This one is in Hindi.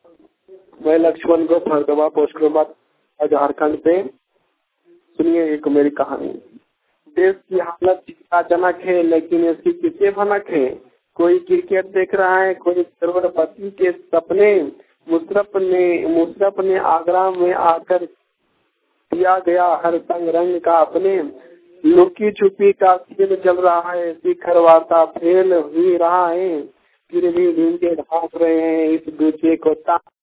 मैं लक्ष्मण को फरदवा पोस्ट झारखंड से। सुनिए एक मेरी कहानी। देश की हालत चिंताजनक है, लेकिन इसकी किसे भनक है। कोई क्रिकेट देख रहा है, कोई करोड़पति के सपने। मुशर्रफ ने आगरा में आकर दिया गया हर संग रंग का अपने। लुकी छुपी का सीन चल रहा है, शिखर वार्ता फेल हुई रहा है, फिर भी ढूंढे ढांक रहे हैं इस दूसरे को।